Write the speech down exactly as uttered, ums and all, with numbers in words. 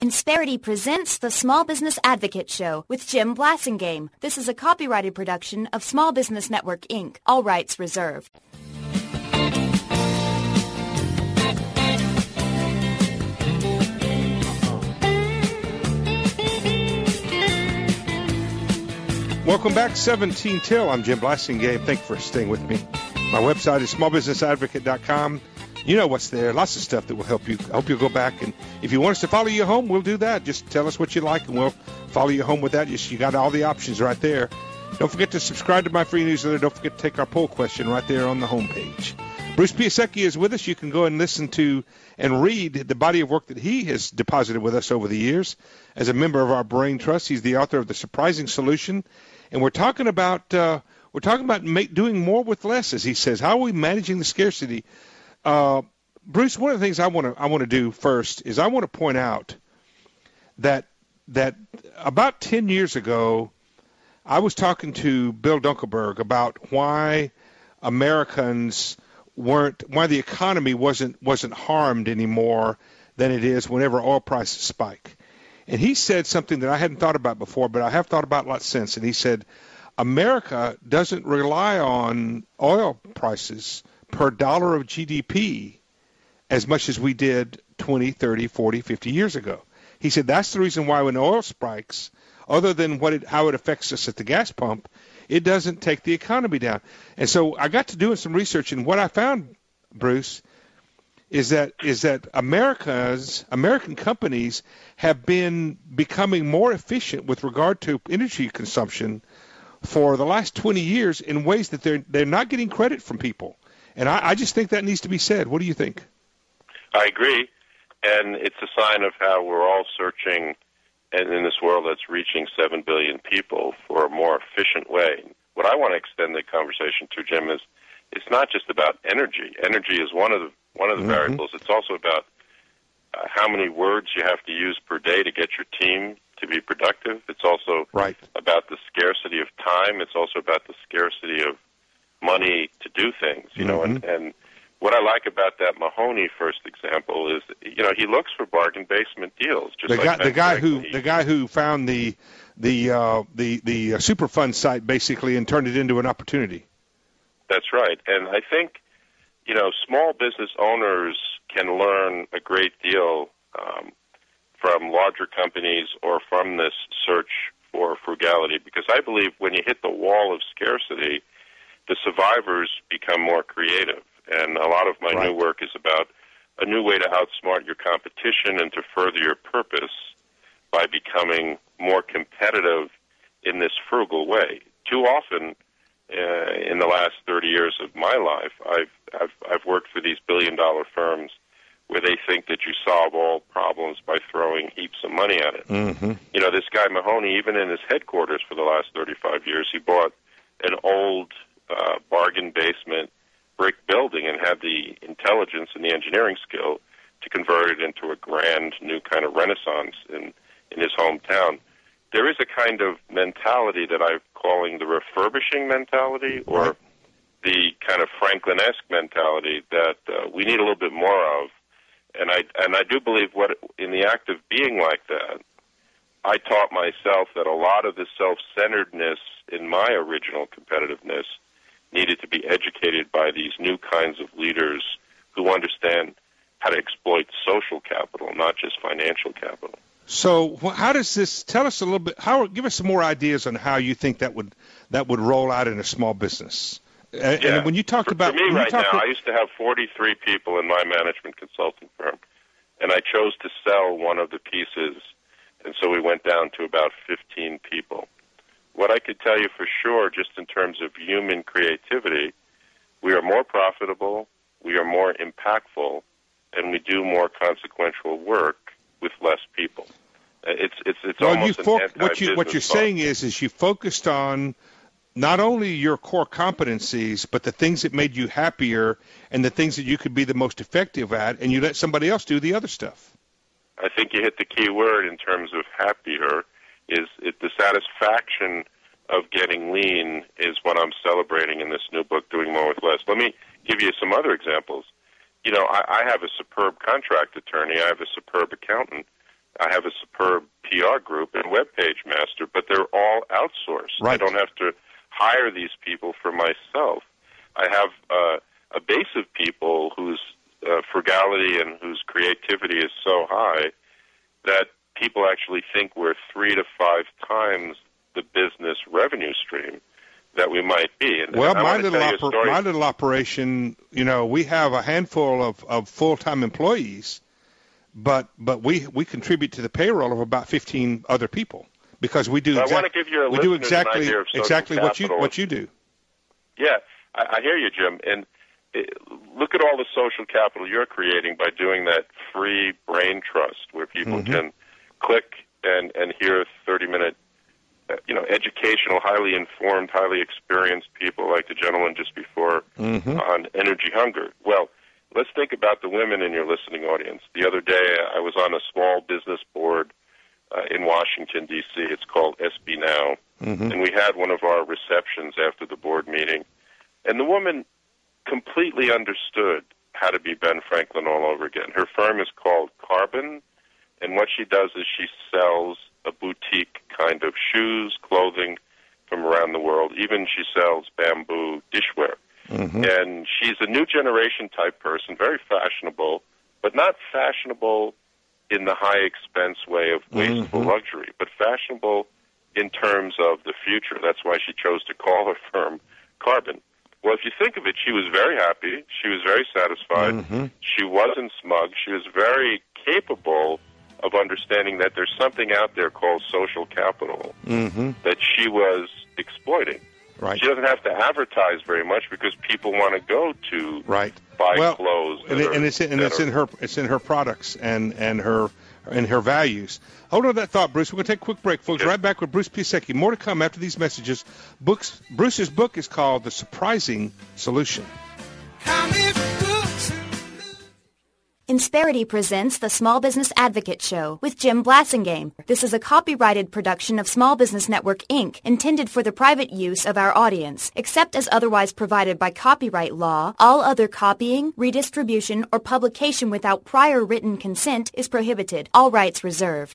Insperity presents the Small Business Advocate Show with Jim Blasingame. This is a copyrighted production of Small Business Network, Incorporated. All rights reserved. Welcome back, seventeen till. I'm Jim Blasingame. Thank you for staying with me. My website is small business advocate dot com. You know what's there. Lots of stuff that will help you. I hope you'll go back. And if you want us to follow you home, we'll do that. Just tell us what you like, and we'll follow you home with that. You, you got all the options right there. Don't forget to subscribe to my free newsletter. Don't forget to take our poll question right there on the homepage. Bruce Piasecki is with us. You can go and listen to and read the body of work that he has deposited with us over the years as a member of our Brain Trust. He's the author of The Surprising Solution. And we're talking about uh, we're talking about make, doing more with less, as he says. How are we managing the scarcity? Uh, Bruce, one of the things I want to I want to do first is I want to point out that that about ten years ago, I was talking to Bill Dunkelberg about why Americans weren't why the economy wasn't wasn't harmed anymore than it is whenever oil prices spike. And he said something that I hadn't thought about before, but I have thought about a lot since. And he said, America doesn't rely on oil prices per dollar of G D P as much as we did twenty, thirty, forty, fifty years ago. He said that's the reason why when oil spikes, other than what it, how it affects us at the gas pump, it doesn't take the economy down. And so I got to doing some research, and what I found, Bruce, is that is that America's American companies have been becoming more efficient with regard to energy consumption for the last twenty years in ways that they're they're not getting credit from people. And I, I just think that needs to be said. What do you think? I agree, and it's a sign of how we're all searching, and in this world that's reaching seven billion people, for a more efficient way. What I want to extend the conversation to, Jim, is it's not just about energy. Energy is one of the one of the mm-hmm. variables. It's also about uh, how many words you have to use per day to get your team to be productive. It's also right. about the scarcity of time. It's also about the scarcity of money to do things. You mm-hmm. know, and, and what I like about that Mahoney first example is, you know, he looks for bargain basement deals. Just the like guy, Ben the guy Franklin. who he, the guy who found the the uh, the the uh, Superfund site basically and turned it into an opportunity. That's right, and I think, you know, small business owners can learn a great deal um, from larger companies or from this search for frugality, because I believe when you hit the wall of scarcity, the survivors become more creative. And a lot of my right. new work is about a new way to outsmart your competition and to further your purpose by becoming more competitive in this frugal way. Too often, Uh, in the last thirty years of my life, I've, I've I've worked for these billion-dollar firms where they think that you solve all problems by throwing heaps of money at it. Mm-hmm. You know, this guy Mahoney, even in his headquarters for the last thirty-five years, he bought an old uh, bargain basement brick building and had the intelligence and the engineering skill to convert it into a grand new kind of renaissance in, in his hometown. There is a kind of mentality that I'm calling the refurbishing mentality, or right. the kind of Franklin-esque mentality that uh, we need a little bit more of. And I and I do believe what in the act of being like that, I taught myself that a lot of the self-centeredness in my original competitiveness needed to be educated by these new kinds of leaders who understand how to exploit social capital, not just financial capital. So how does this, tell us a little bit, how, give us some more ideas on how you think that would that would roll out in a small business. And, yeah. and when you talked for, about... For me right now, about, I used to have forty-three people in my management consulting firm, and I chose to sell one of the pieces, and so we went down to about fifteen people. What I could tell you for sure, just in terms of human creativity, we are more profitable, we are more impactful, and we do more consequential work with less people. It's it's it's well, almost you fo- an anti-business what you what you're thought. saying is is you focused on not only your core competencies, but the things that made you happier and the things that you could be the most effective at, and you let somebody else do the other stuff. I think you hit the key word in terms of happier. Is it the satisfaction of getting lean is what I'm celebrating in this new book, Doing More with Less. Let me give you some other examples. You know, I, I have a superb contract attorney. I have a superb accountant. I have a superb P R group and web page master, but they're all outsourced. Right. I don't have to hire these people for myself. I have uh, a base of people whose uh, frugality and whose creativity is so high that people actually think we're three to five times the business revenue stream that we might be. And well, I my want to little, tell you a oper- story. my little operation, you know, we have a handful of, of full-time employees, but but we, we contribute to the payroll of about fifteen other people because we do So I exact- want to give your we do listeners an exactly idea of social exactly what you capital. what you do. Yeah, I, I hear you, Jim. And it, look at all the social capital you're creating by doing that free brain trust where people Mm-hmm. can click and, and hear thirty-minute, uh, you know, educational, highly informed, highly experienced people like the gentleman just before Mm-hmm. on energy hunger. Well, let's think about the women in your listening audience. The other day I was on a small business board uh, in Washington, D C It's called S B Now. Mm-hmm. And we had one of our receptions after the board meeting. And the woman completely understood how to be Ben Franklin all over again. Her firm is called Carbon, and what she does is she sells a boutique kind of shoes, clothing from around the world. Even she sells bamboo dishware. Mm-hmm. And she's a new generation type person, very fashionable, but not fashionable in the high expense way of wasteful Mm-hmm. luxury, but fashionable in terms of the future. That's why she chose to call her firm Carbon. Well, if you think of it, she was very happy. She was very satisfied. Mm-hmm. She wasn't smug. She was very capable of understanding that there's something out there called social capital Mm-hmm. that she was exploiting. Right. She doesn't have to advertise very much because people want to go to Right. buy well, clothes. and, that it, and are- it's in, and that it's are- in her it's in her products and and her and her values. Hold on to that thought, Bruce. We're going to take a quick break, folks. Yes. Right back with Bruce Piasecki. More to come after these messages. Books. Bruce's book is called The Surprising Solution. Insperity presents the Small Business Advocate Show with Jim Blassingame. This is a copyrighted production of Small Business Network, Incorporated, intended for the private use of our audience. Except as otherwise provided by copyright law, all other copying, redistribution, or publication without prior written consent is prohibited. All rights reserved.